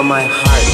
from my heart.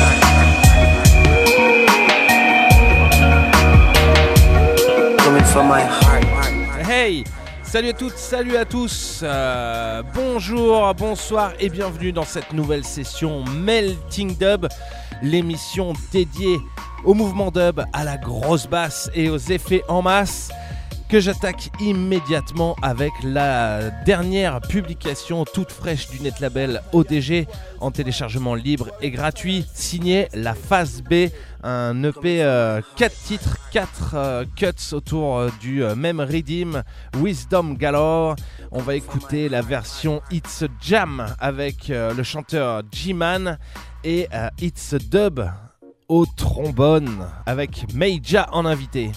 Coming from my heart. Hey, salut à toutes, salut à tous, bonjour, bonsoir et bienvenue dans cette nouvelle session Melting Dub, l'émission dédiée au mouvement dub, à la grosse basse et aux effets en masse, que j'attaque immédiatement avec la dernière publication toute fraîche du net label ODG en téléchargement libre et gratuit, signé La Phase B, un EP 4 titres, 4 cuts autour du même rhythm, Wisdom Galore. On va écouter la version It's a Jam avec le chanteur G-Man et It's a Dub au trombone avec Meija en invité.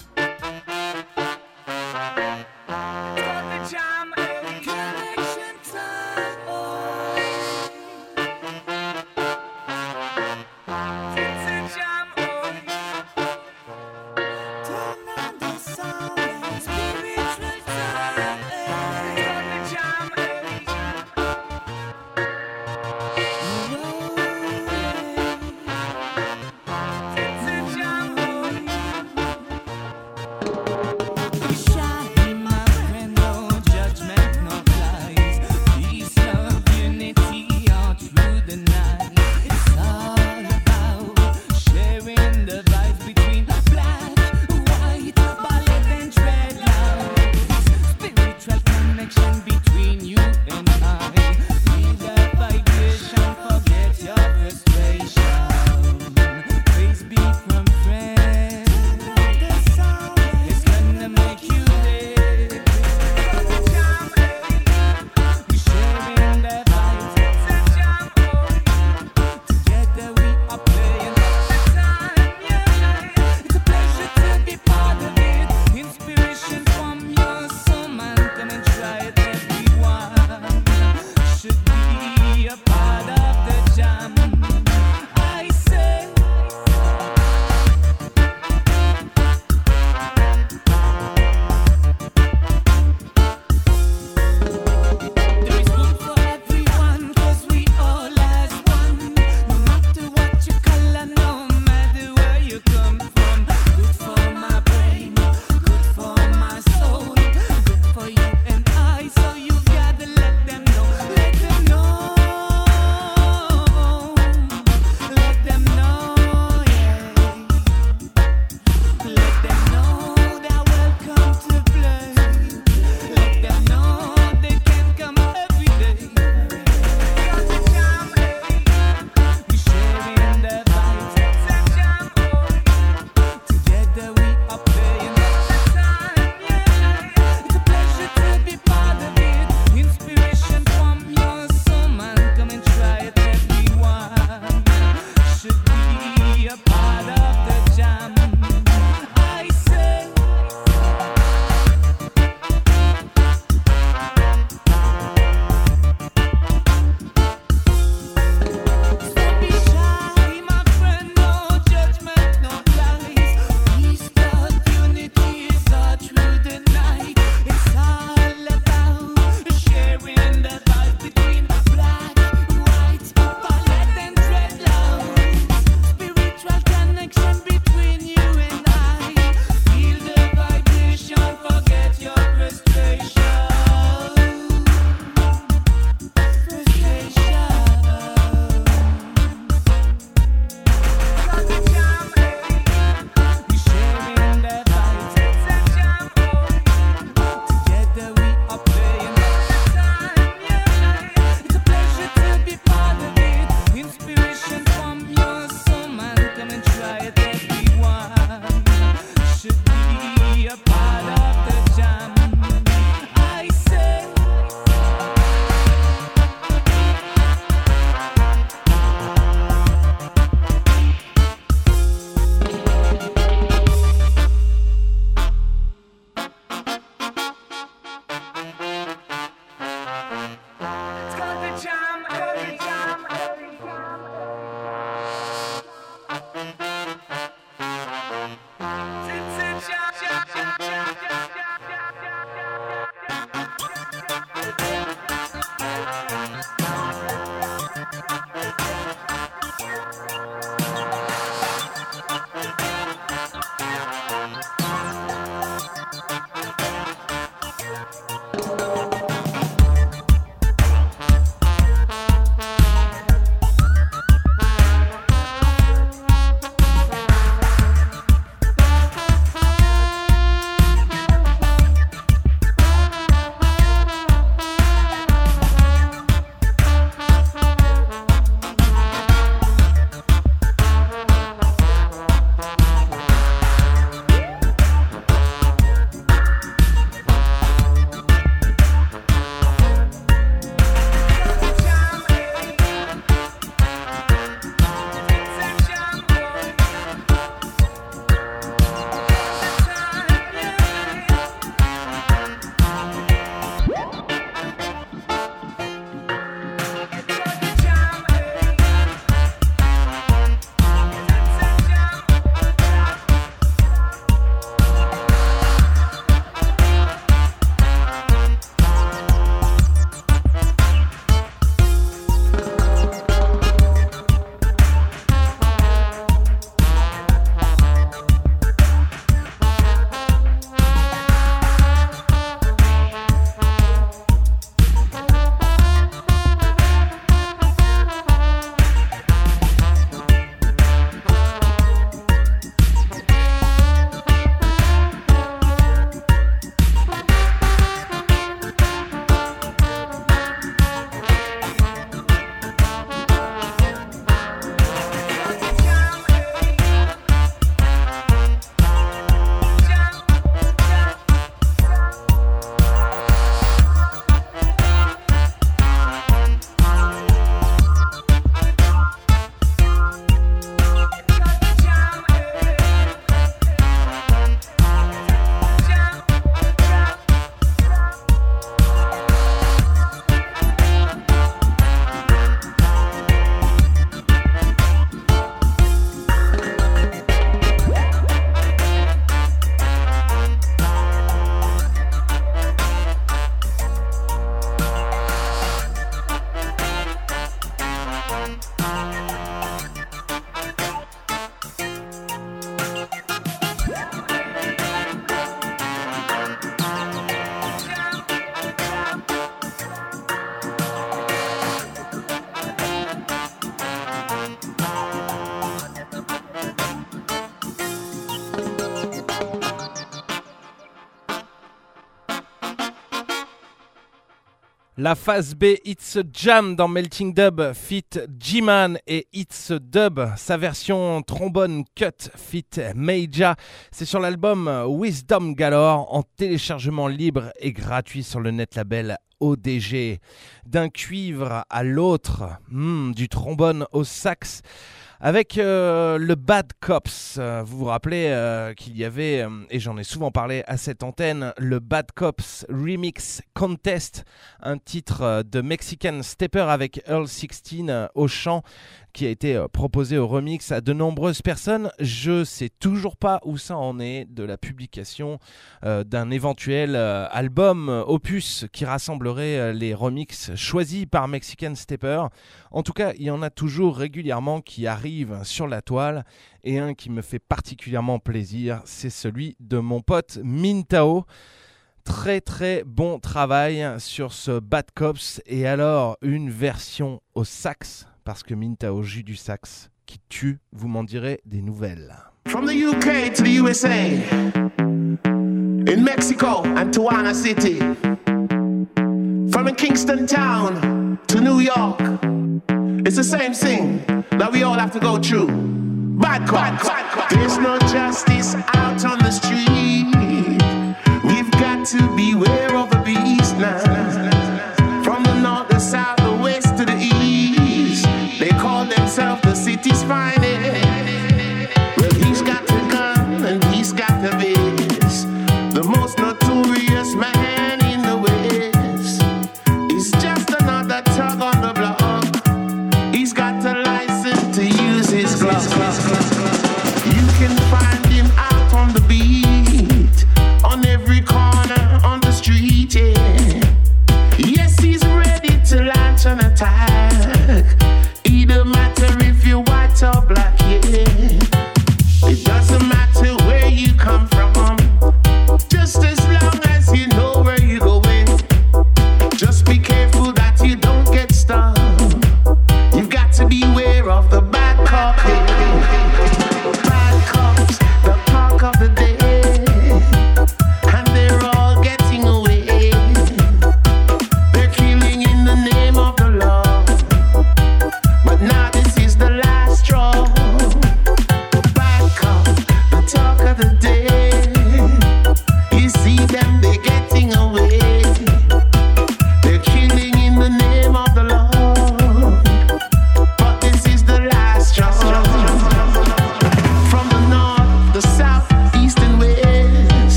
La phase B, It's a Jam dans Melting Dub, feat. G-Man et It's a Dub. Sa version trombone cut, feat. Meija. C'est sur l'album Wisdom Galore, en téléchargement libre et gratuit sur le net label ODG. D'un cuivre à l'autre, du trombone au sax. Avec le Bad Cops, vous vous rappelez qu'il y avait, et j'en ai souvent parlé à cette antenne, le Bad Cops Remix Contest, un titre de Mexican Stepper avec Earl 16 au chant, qui a été proposé au remix à de nombreuses personnes. Je sais toujours pas où ça en est de la publication d'un éventuel album opus qui rassemblerait les remixes choisis par Mexican Stepper. En tout cas, il y en a toujours régulièrement qui arrivent sur la toile, et un qui me fait particulièrement plaisir, c'est celui de mon pote Mintao. Très très bon travail sur ce Bad Cops, et alors une version au sax, parce que Mintao joue du sax qui tue, vous m'en direz des nouvelles. From the UK to the USA, in Mexico and Tijuana City, from Kingston town to New York, it's the same thing that we all have to go through. Bad cops. There's no justice out on the street. We've got to beware of the beast now. From the north, the south, the west to the east, they call themselves the city's finest. Well, he's got the gun and he's got the biz. The most notorious man in the West is just another tug on the block. He's got a license to use his glove. You can find him out on the beat, on every corner, on the street.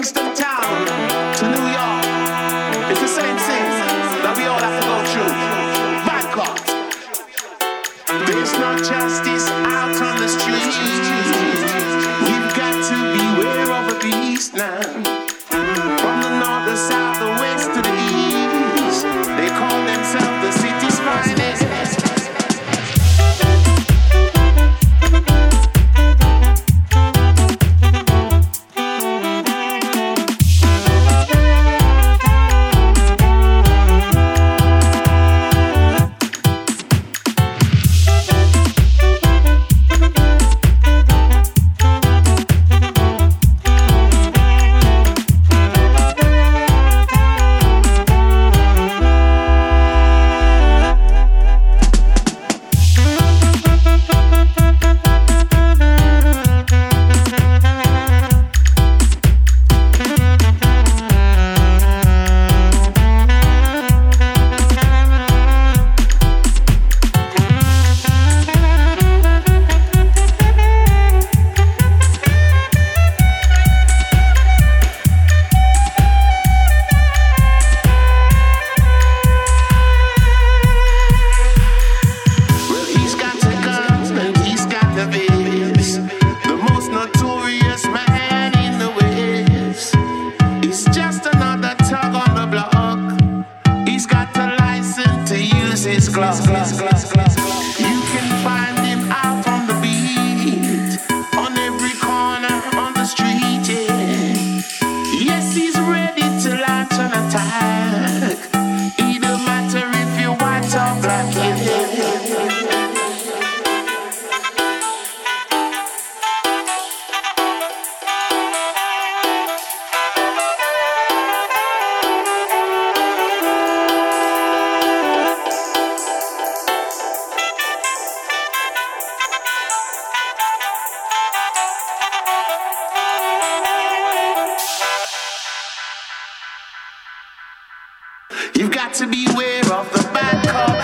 Kingston town to New York. It's the same thing that we all have to go through. Bad cops. There's no justice out on the streets. We've got to beware of the beast now. From the north, the south, the west to the east, they call themselves the city's finest. You've got to beware of the bad cop.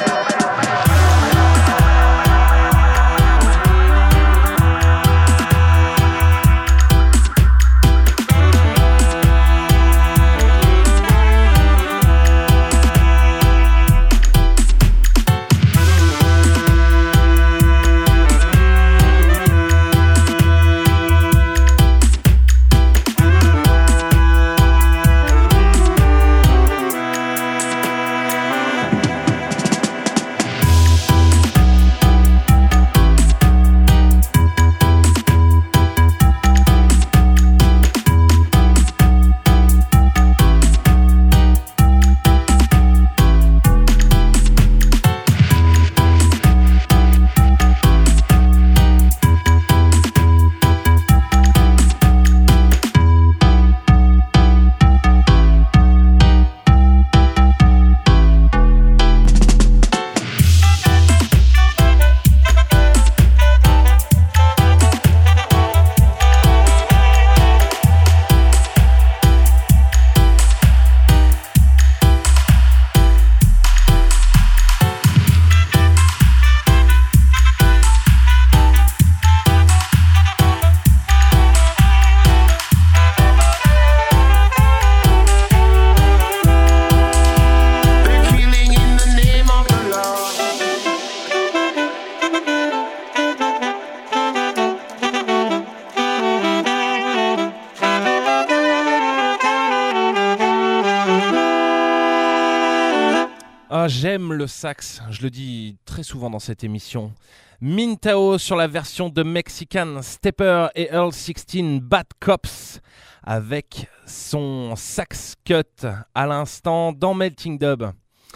J'aime le sax, je le dis très souvent dans cette émission. Mintao sur la version de Mexican Stepper et Earl 16 Bad Cops avec son sax cut à l'instant dans Melting Dub.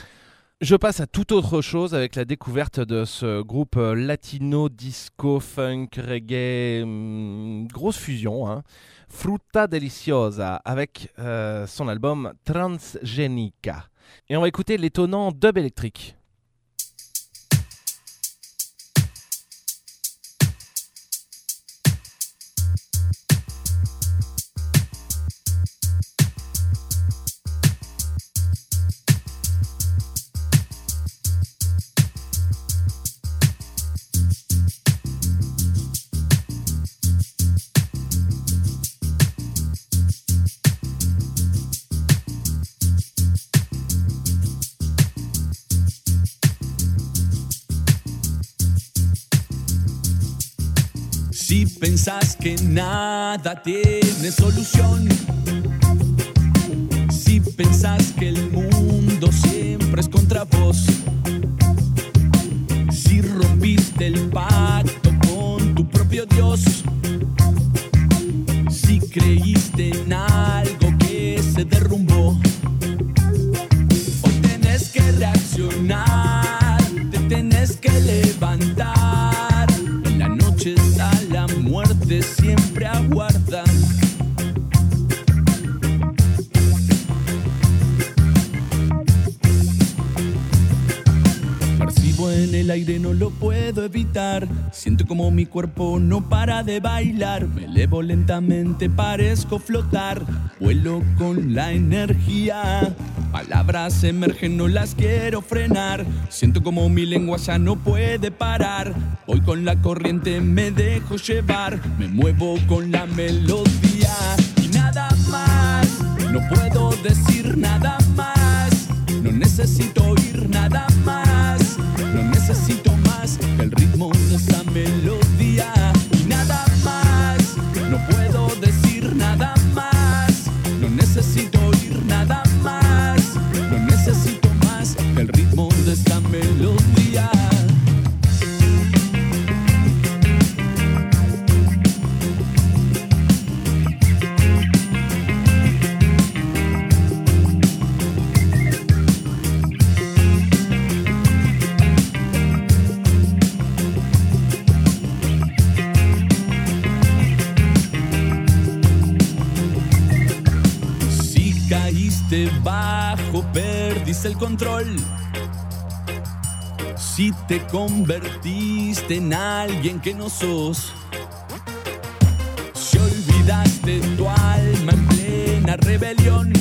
Je passe à toute autre chose avec la découverte de ce groupe latino, disco, funk, reggae, grosse fusion, hein. Fruta Deliciosa avec son album Transgenica. Et on va écouter l'étonnant dub électrique. pensás que nada tiene solución, si pensás que el mundo siempre es contra vos, si rompiste el pacto con tu propio Dios, si creíste en algo que se derrumbó, hoy tenés que reaccionar, te tenés que levantar. En la noche está la muerte, siempre aguarda. Percibo en el aire, no lo puedo evitar. Siento como mi cuerpo no para de bailar. Me elevo lentamente, parezco flotar. Vuelo con la energía. Palabras emergen, no las quiero frenar. Siento como mi lengua ya no puede parar. Voy con la corriente, me dejo llevar. Me muevo con la melodía. Y nada más, no puedo decir nada más. No necesito oír nada más. No necesito más que el ritmo de esta melodía. Y nada más, no puedo decir nada más. No necesito oír nada más. No necesito más que el ritmo de esta melodía. Bajo, perdiste el control. Si te convertiste en alguien que no sos, si olvidaste tu alma en plena rebelión,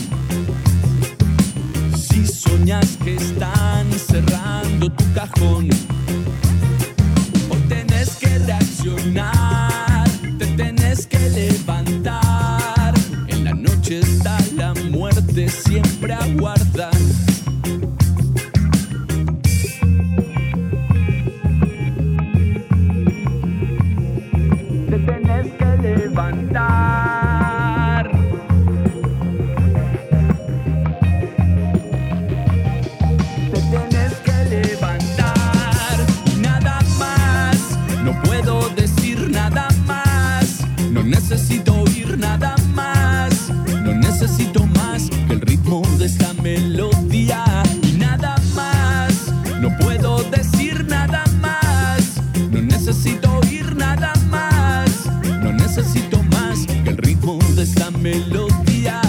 si soñas que están cerrando tu cajón, hoy tenés que reaccionar, te tenés que levantar. En la noche está la muerte, siempre aguarda. Te tenés que levantar. Te tenés que levantar. Y nada más, no puedo decir nada más. No necesito oír nada más. No necesito más que el ritmo de esta melodía. Y nada más, no puedo decir nada más. No necesito oír nada más. No necesito más que el ritmo de esta melodía.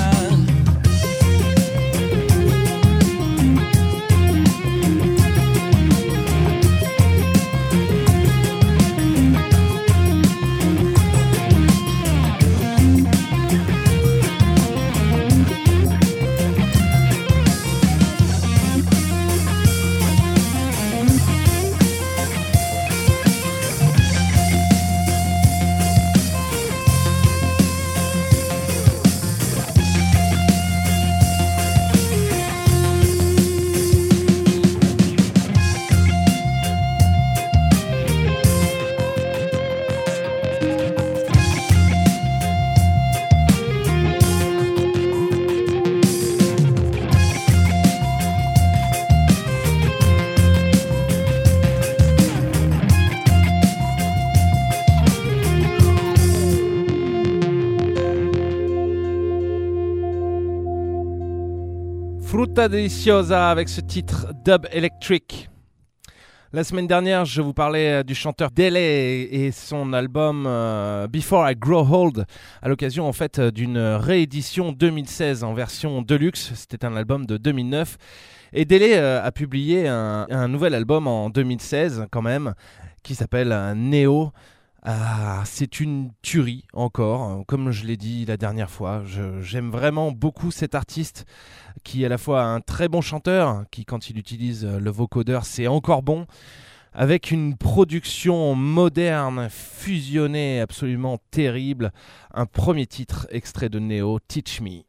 Fruta Deliciosa avec ce titre Dub Electric. La semaine dernière, je vous parlais du chanteur Delay et son album Before I Grow Old, à l'occasion en fait d'une réédition 2016 en version deluxe. C'était un album de 2009. Et Delay a publié un nouvel album en 2016 quand même, qui s'appelle Neo. C'est une tuerie encore, comme je l'ai dit la dernière fois. J'aime vraiment beaucoup cet artiste qui est à la fois un très bon chanteur, qui quand il utilise le vocodeur c'est encore bon, avec une production moderne, fusionnée, absolument terrible. Un premier titre extrait de Neo, Teach Me.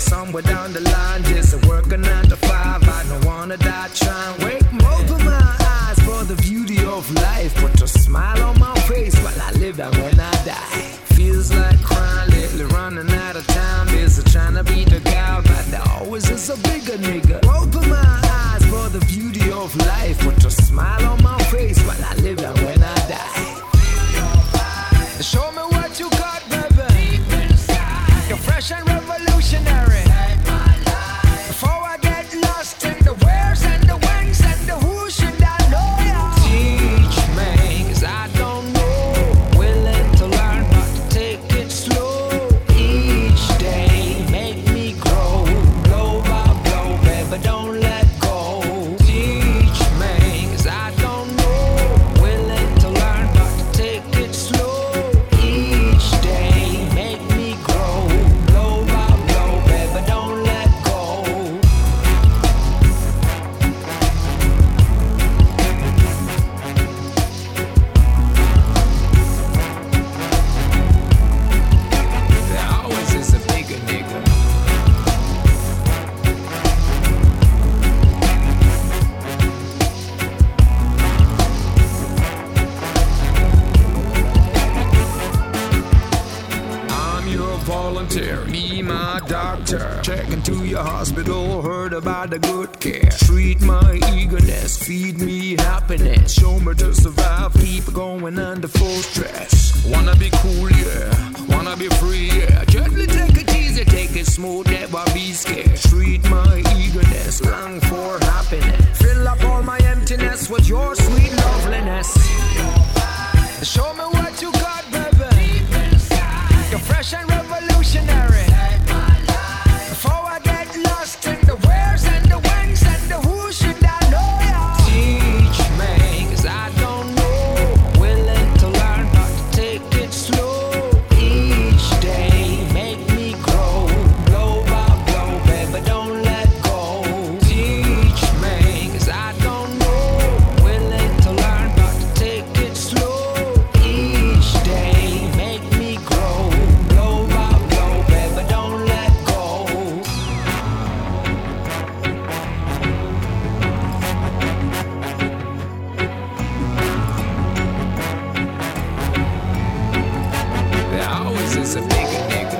somewhere down the line, just working 9 to 5. I don't wanna die trying. Wake open my eyes for the beauty of life. Put a smile on my face while I live and when I die. Feels like crying lately, running out of time. Busy trying to beat the guy, but there always is a bigger nigga. Open my eyes for the beauty of life. Put a smile on my face while I live and when I die. Show me what you got, baby. You're fresh and revolutionary. Before I get lost in the where's and the when's and the who, should I know ya? Teach me, 'cause I don't know. Willing to learn, but to take it slow. Each day, make me grow. Blow by blow, baby, don't let go. Teach me, 'cause I don't know. Willing to learn, but to take it slow. Each day, make me grow. Blow by blow, baby, don't let go. There always is a bigger nigga. I'm your volunteer, be my doctor. Check into your hospital, heard about the good care. Treat my eagerness, feed me happiness. Show me to survive, keep going under full stress. Wanna be cool, yeah, wanna be free, yeah. Gently take it easy, take it smooth, never be scared. Treat my eagerness, long for happiness. Fill up all my emptiness with your sweet loveliness. Show me what you got, baby. You're fresh and revolutionary. Before I get lost in the where's and the when's and the who, should I know ya? Teach me, 'cause I don't know. Willing to learn, but to take it slow. Each day, make me grow. Blow by blow, baby, don't let go. Teach me, 'cause I don't know. Willing to learn, but to take it slow. Each day, make me grow. Blow by blow, baby, don't let go. There always is a bigger nigga.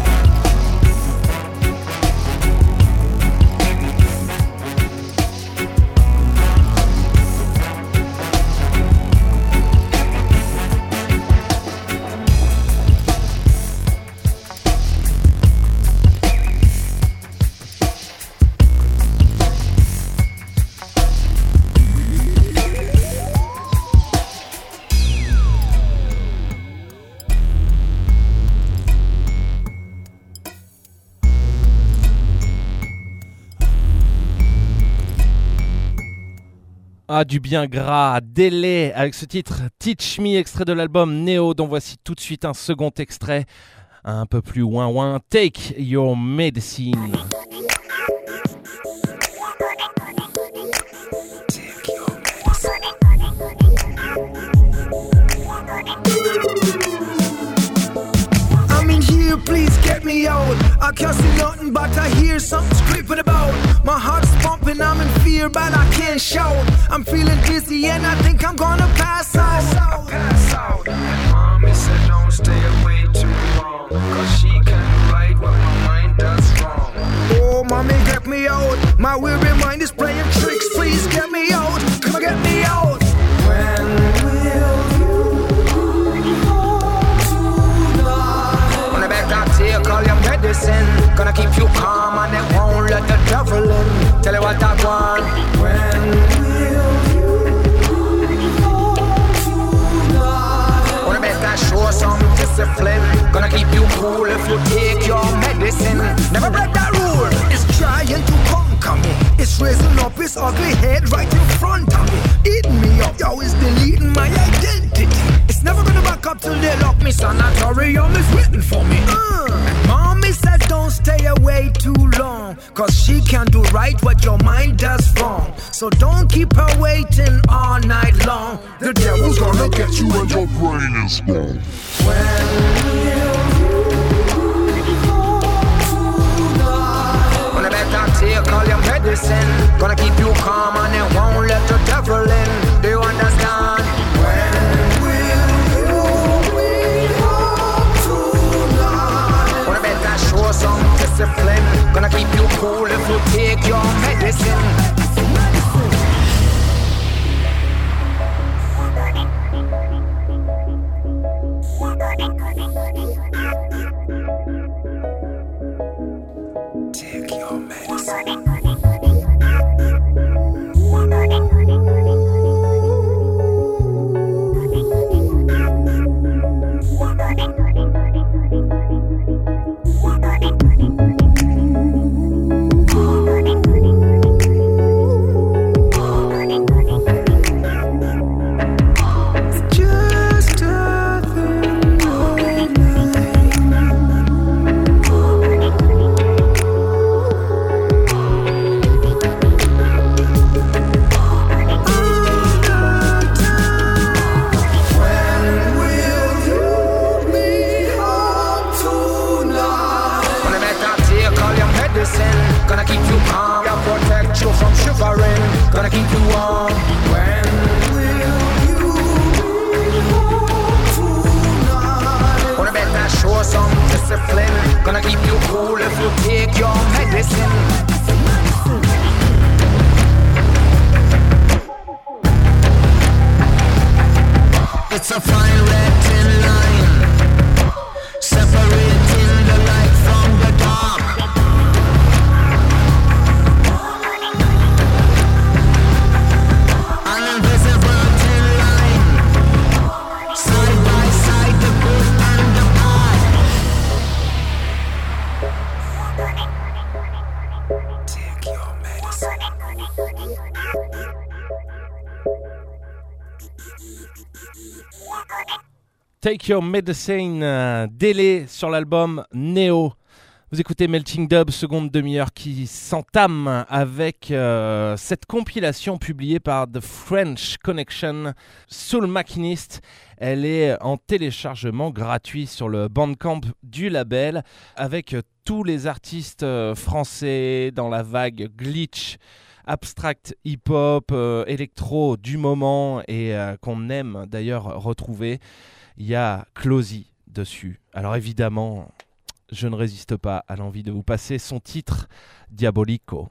Ah, du bien gras, Délai avec ce titre Teach Me, extrait de l'album Neo, dont voici tout de suite un second extrait un peu plus ouin-ouin, Take Your Medicine. I'm in here, please get me out. I can't see nothing, but I hear something screaming about. My heart's pumping, I'm in fear, but I can't shout. I'm feeling dizzy and I think I'm gonna pass out. Pass out. Mommy said don't stay away too long, 'cause she can't write what my mind does wrong. Oh, mommy, get me out. My weary mind is playing tricks. Please get me out. Come on, get me out. When will you fall to die? When I back out here, call your medicine. Gonna keep you calm and it won't let the devil in. Tell you what I want. When will you fall to die? Wanna bet I show some discipline. Gonna keep you cool if you take your medicine. Never break that rule. It's trying to conquer me. It's raising up its ugly head right in front of me. Eating me up, yo, it's deleting my identity. It's never gonna back up till they lock me. Sanatorium is waiting for me. Mommy said don't stay away too long, 'cause she can't do right what your mind does wrong. So don't keep her waiting all night long. The devil's gonna get you and your brain is gone. When will you fall to die? discipline. Gonna keep you cool if you take your medicine. Take your medicine. Gonna keep you calm, I'll protect you from shivering. Gonna keep you warm. When will you be home tonight? Gonna better show some discipline. Gonna keep you cool if you take your medicine. It's a fine red thin line, separating the light from the dark. Take Your Medicine, délai sur l'album Neo. Vous écoutez Melting Dub, seconde demi-heure qui s'entame avec cette compilation publiée par The French Connection, Soul Machinist. Elle est en téléchargement gratuit sur le Bandcamp du label avec tous les artistes français dans la vague glitch, abstract hip-hop, électro du moment et qu'on aime d'ailleurs retrouver. Il y a Closy dessus. Alors évidemment, je ne résiste pas à l'envie de vous passer son titre, Diabolico.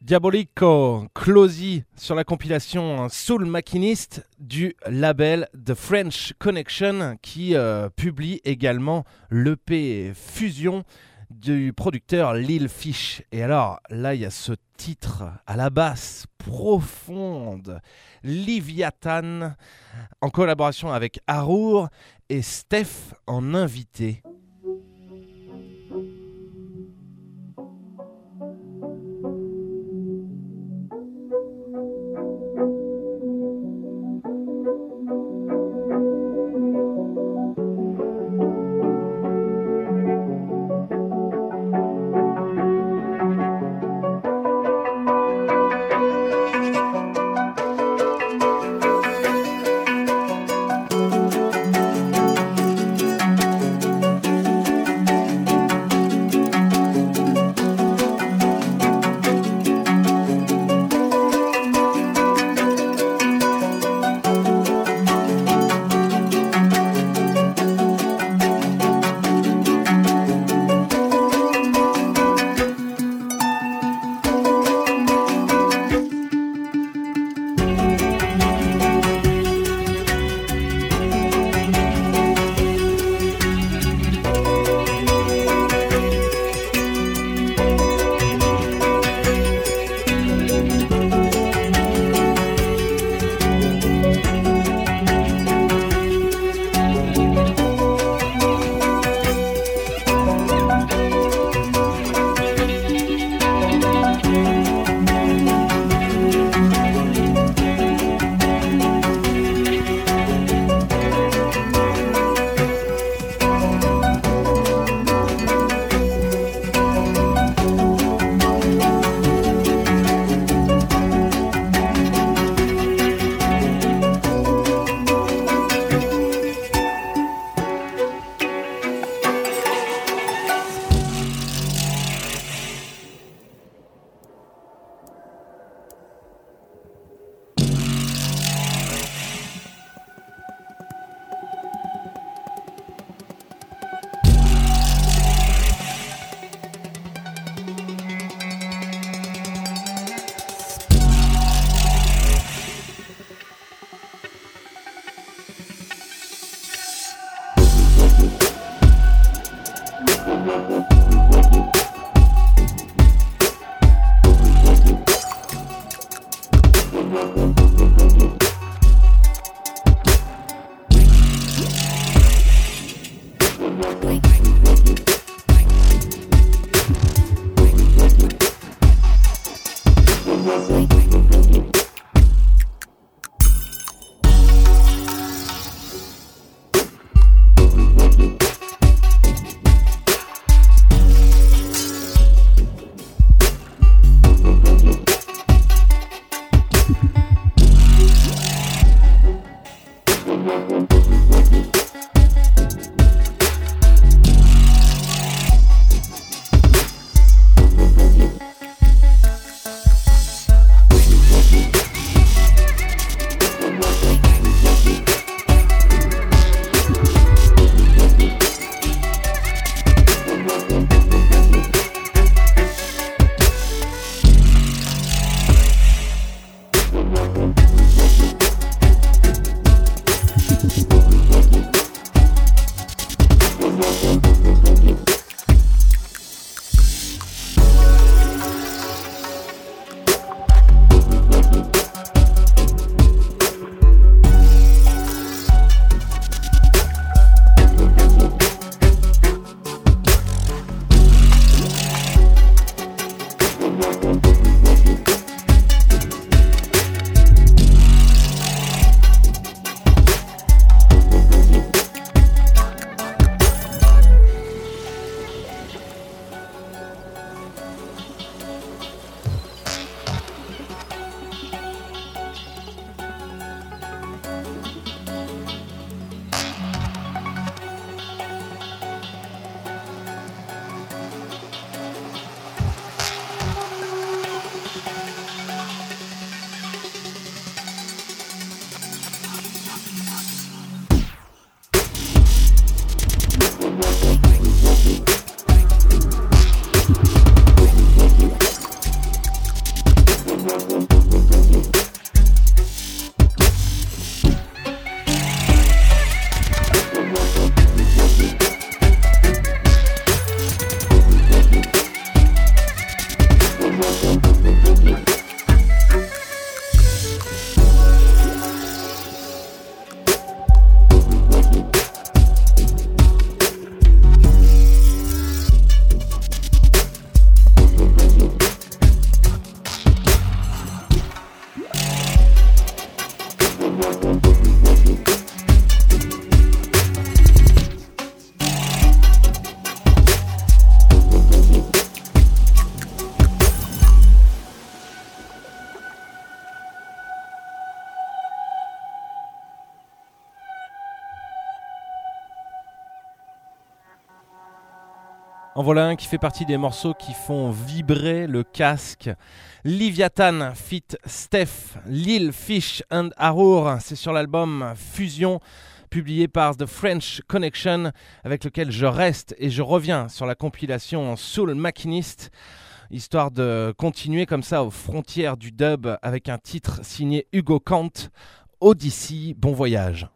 Diabolico, Closy sur la compilation Soul Machinist du label The French Connection qui publie également l'EP Fusion du producteur Lil Fish. Et alors là il y a ce titre à la basse profonde, Livyatan, en collaboration avec Arour et Steph en invité. En voilà un qui fait partie des morceaux qui font vibrer le casque. Livyatan feat. Steph, Lil Fish and Arour, c'est sur l'album Fusion, publié par The French Connection, avec lequel je reste et je reviens sur la compilation Soul Machinist, histoire de continuer comme ça aux frontières du dub avec un titre signé Hugo Kant, Odyssey, bon voyage.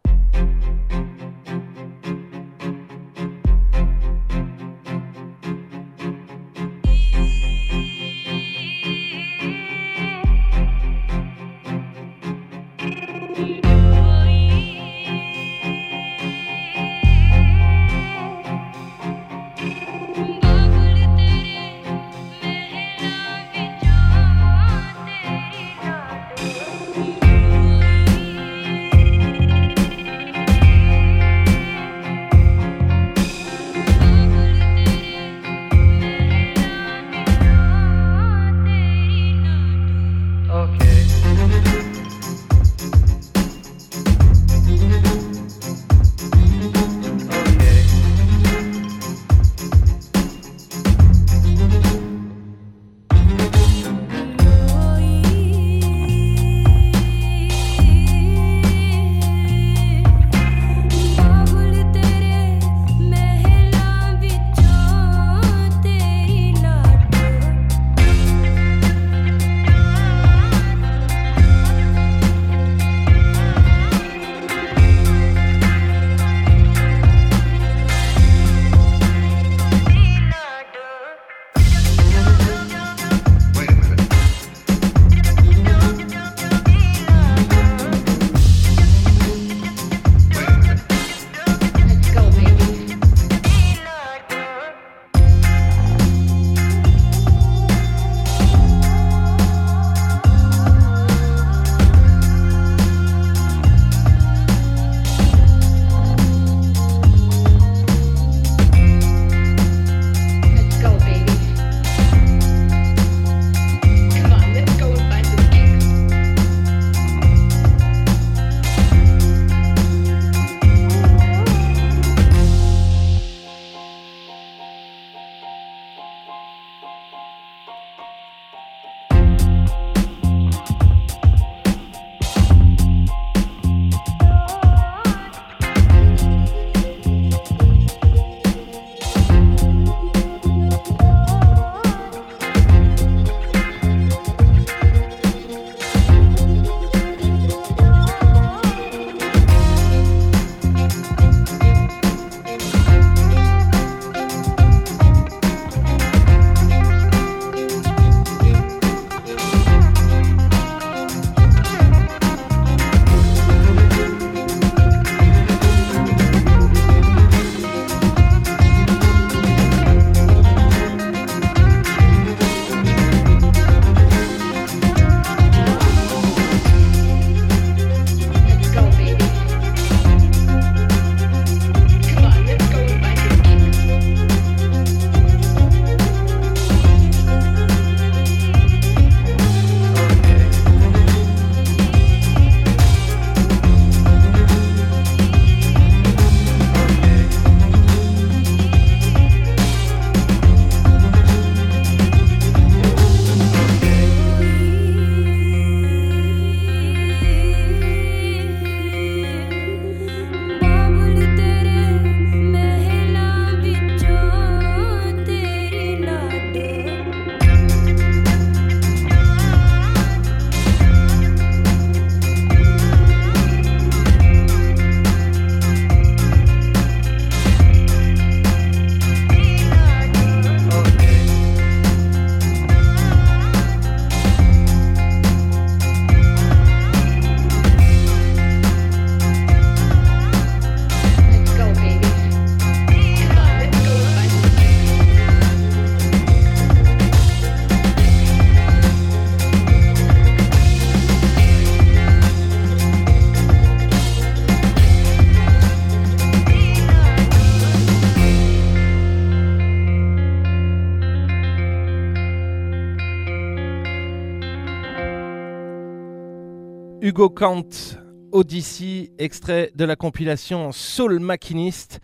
Hugo Kant, Odyssey, extrait de la compilation Soul Machinist.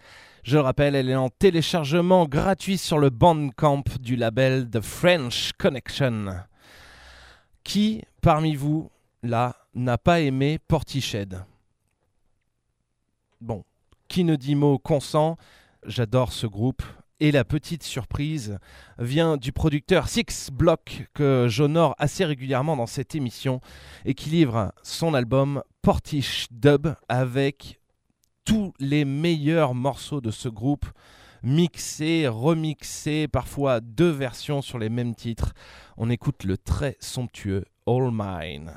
Je le rappelle, elle est en téléchargement gratuit sur le Bandcamp du label The French Connection. Qui, parmi vous, là, n'a pas aimé Portishead ? Bon, qui ne dit mot consent, j'adore ce groupe. Et la petite surprise vient du producteur Six Block que j'honore assez régulièrement dans cette émission et qui livre son album Portish Dub avec tous les meilleurs morceaux de ce groupe, mixés, remixés, parfois 2 versions sur les mêmes titres. On écoute le très somptueux All Mine.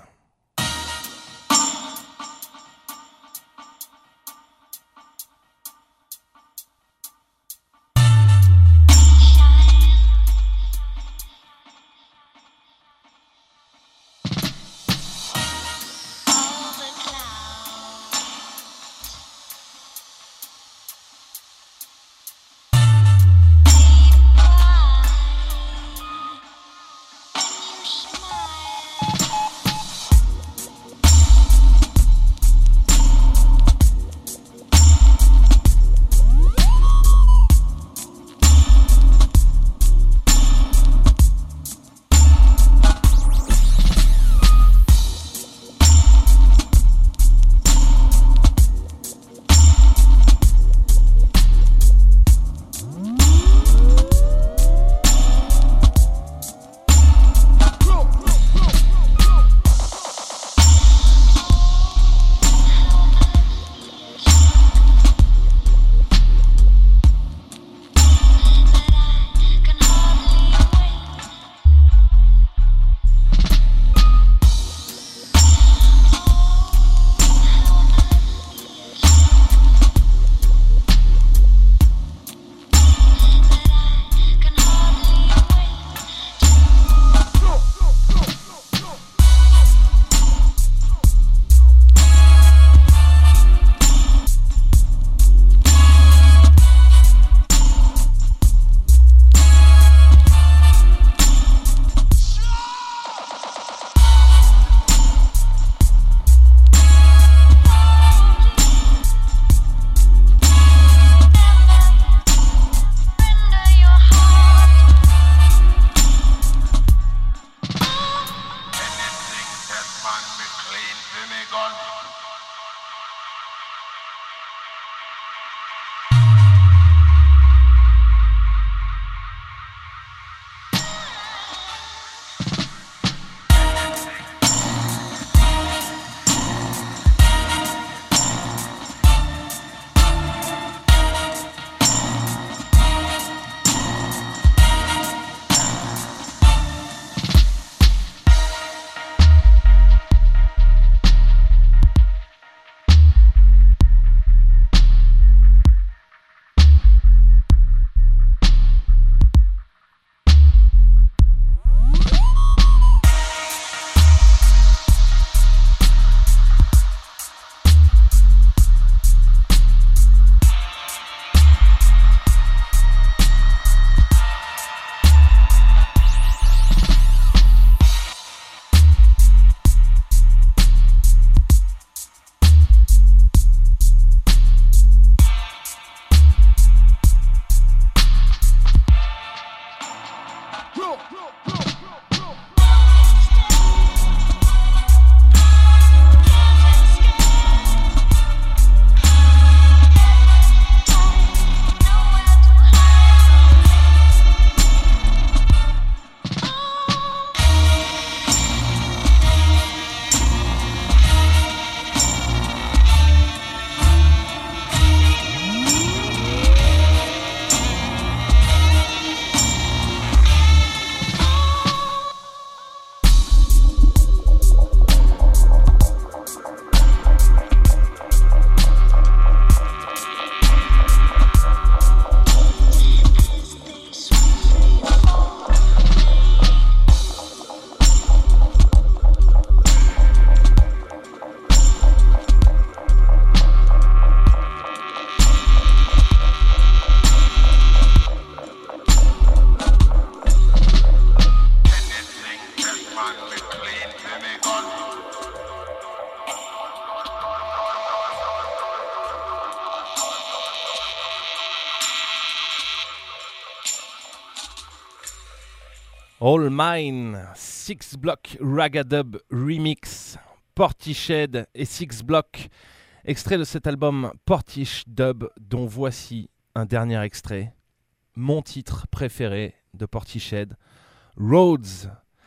All Mine, Six Block Ragadub Remix, Portishead et Six Block, extrait de cet album Portish Dub, dont voici un dernier extrait, mon titre préféré de Portishead, Rhodes,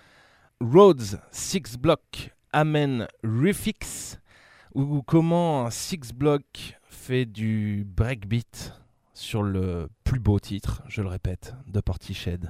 Six Block Amen Refix, ou comment Six Block fait du breakbeat sur le plus beau titre, je le répète, de Portishead.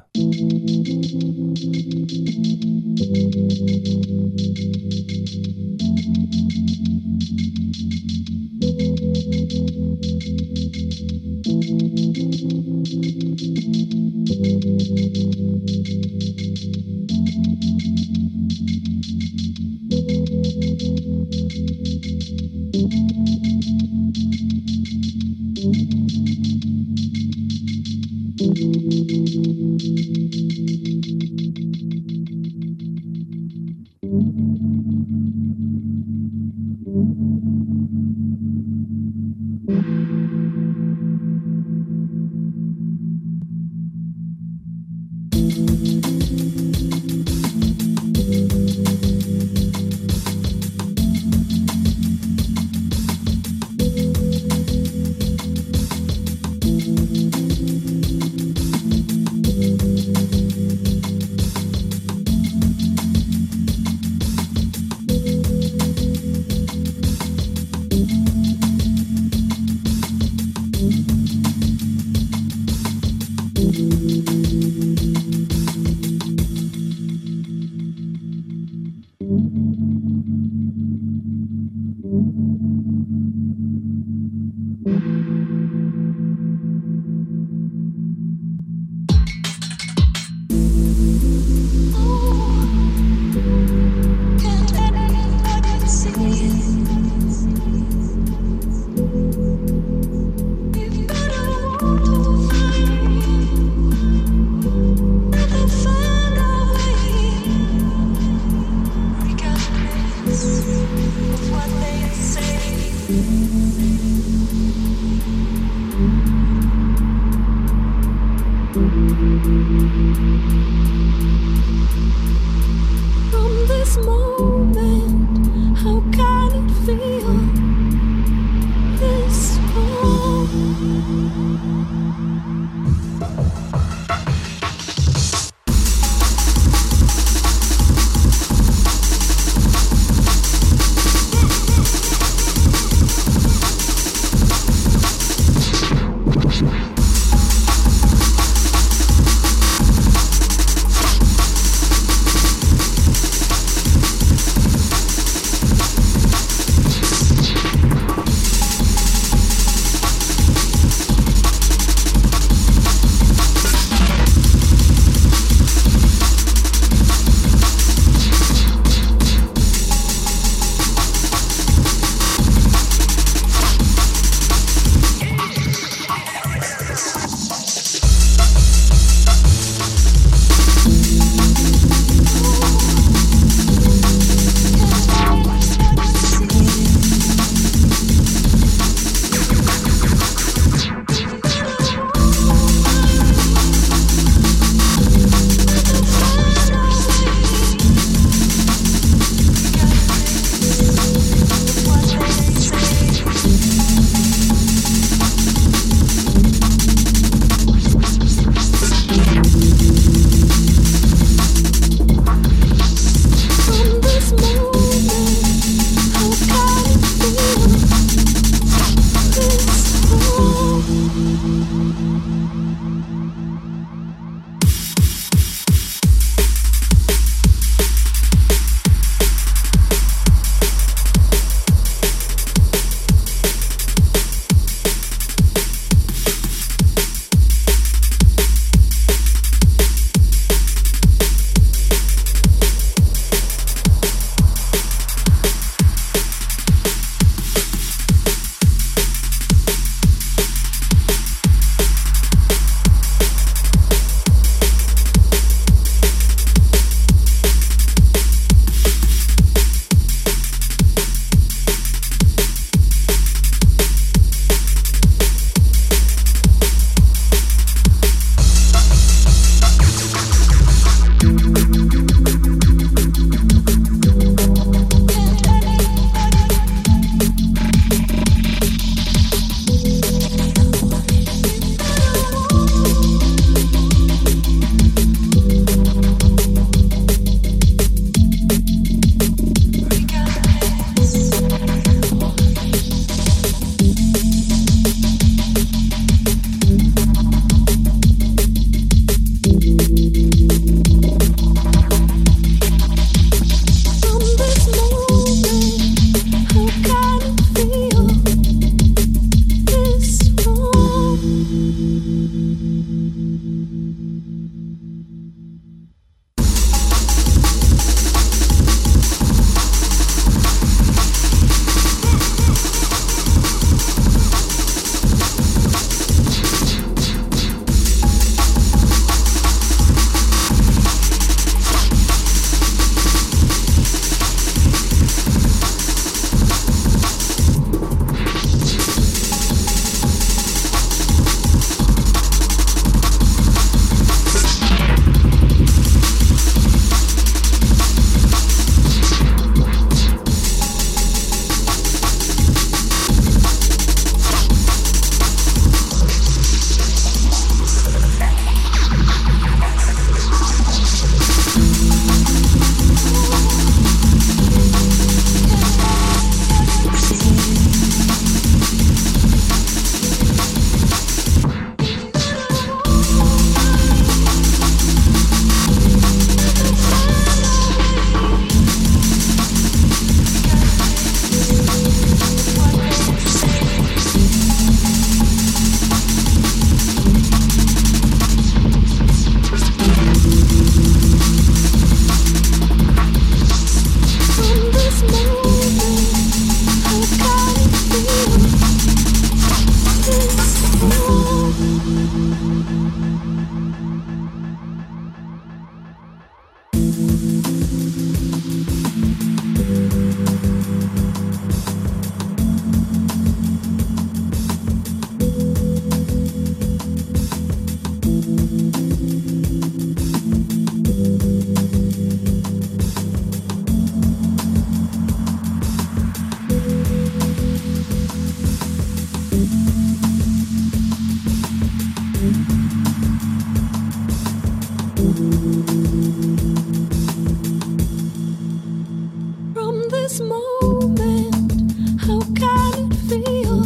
From this moment, how can it feel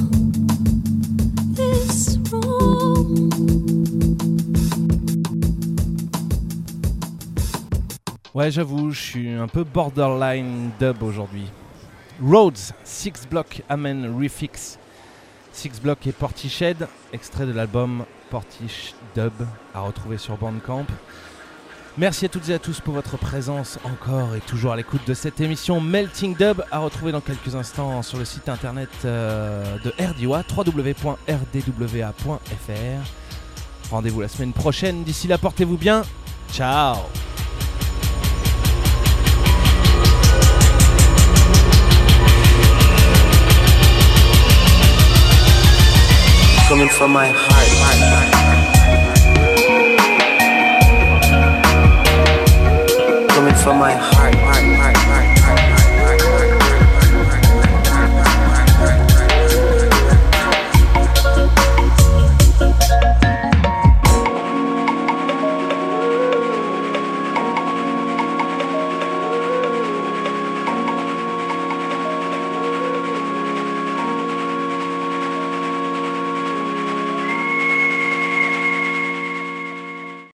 this wrong? Ouais, j'avoue, je suis un peu borderline dub aujourd'hui. Rhodes, Six Block Amen Refix. Six Block et Portishead, extrait de l'album Portish Dub, à retrouver sur Bandcamp. Merci à toutes et à tous pour votre présence encore et toujours à l'écoute de cette émission Melting Dub, à retrouver dans quelques instants sur le site internet de RDWA, www.rdwa.fr. Rendez-vous la semaine prochaine, d'ici là portez-vous bien, ciao. Coming from my heart.